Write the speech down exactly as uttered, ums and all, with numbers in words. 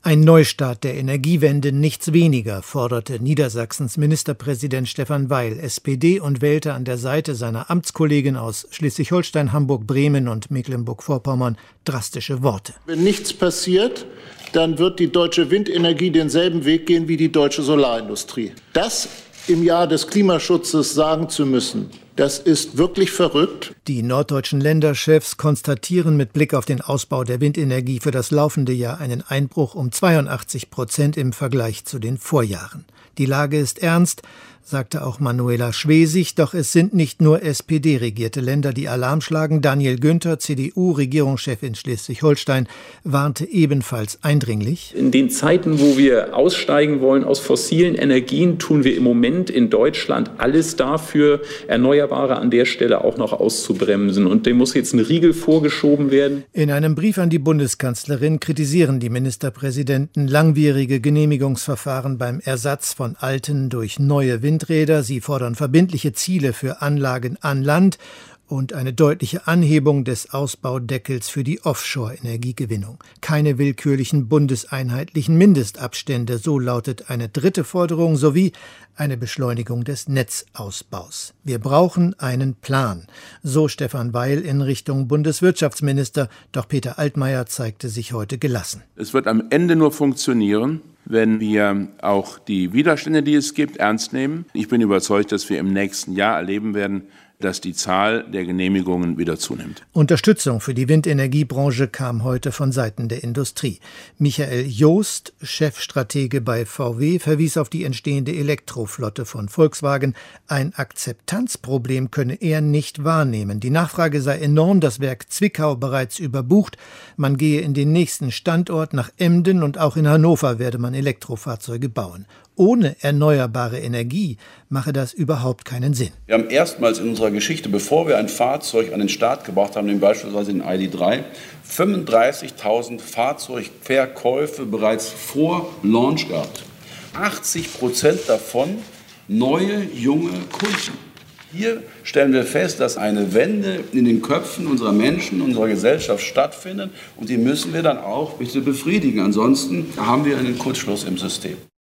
Ein Neustart der Energiewende, nichts weniger, forderte Niedersachsens Ministerpräsident Stefan Weil, S P D, und wählte an der Seite seiner Amtskollegin aus Schleswig-Holstein, Hamburg, Bremen und Mecklenburg-Vorpommern drastische Worte. Wenn nichts passiert, dann wird die deutsche Windenergie denselben Weg gehen wie die deutsche Solarindustrie. Das im Jahr des Klimaschutzes sagen zu müssen, das ist wirklich verrückt. Die norddeutschen Länderchefs konstatieren mit Blick auf den Ausbau der Windenergie für das laufende Jahr einen Einbruch um zweiundachtzig Prozent im Vergleich zu den Vorjahren. Die Lage ist ernst, sagte auch Manuela Schwesig, doch es sind nicht nur S P D-regierte Länder, die Alarm schlagen. Daniel Günther, C D U-Regierungschef in Schleswig-Holstein, warnte ebenfalls eindringlich. In den Zeiten, wo wir aussteigen wollen aus fossilen Energien, tun wir im Moment in Deutschland alles dafür, Erneuerbare an der Stelle auch noch auszubremsen. Und dem muss jetzt ein Riegel vorgeschoben werden. In einem Brief an die Bundeskanzlerin kritisieren die Ministerpräsidenten langwierige Genehmigungsverfahren beim Ersatz von alten durch neue Windräder. Sie fordern verbindliche Ziele für Anlagen an Land und eine deutliche Anhebung des Ausbaudeckels für die Offshore-Energiegewinnung. Keine willkürlichen bundeseinheitlichen Mindestabstände, so lautet eine dritte Forderung, sowie eine Beschleunigung des Netzausbaus. Wir brauchen einen Plan, so Stefan Weil in Richtung Bundeswirtschaftsminister. Doch Peter Altmaier zeigte sich heute gelassen. Es wird am Ende nur funktionieren, wenn wir auch die Widerstände, die es gibt, ernst nehmen. Ich bin überzeugt, dass wir im nächsten Jahr erleben werden, dass die Zahl der Genehmigungen wieder zunimmt. Unterstützung für die Windenergiebranche kam heute von Seiten der Industrie. Michael Joost, Chefstratege bei V W, verwies auf die entstehende Elektroflotte von Volkswagen. Ein Akzeptanzproblem könne er nicht wahrnehmen. Die Nachfrage sei enorm, das Werk Zwickau bereits überbucht. Man gehe in den nächsten Standort nach Emden und auch in Hannover werde man Elektrofahrzeuge bauen. Ohne erneuerbare Energie mache das überhaupt keinen Sinn. Wir haben erstmals in unserer Geschichte, bevor wir ein Fahrzeug an den Start gebracht haben, nämlich beispielsweise den I D drei, fünfunddreißigtausend Fahrzeugverkäufe bereits vor Launch gehabt. achtzig Prozent davon neue, junge Kunden. Hier stellen wir fest, dass eine Wende in den Köpfen unserer Menschen, unserer Gesellschaft stattfindet. Und die müssen wir dann auch bitte befriedigen. Ansonsten haben wir einen Kurzschluss im System.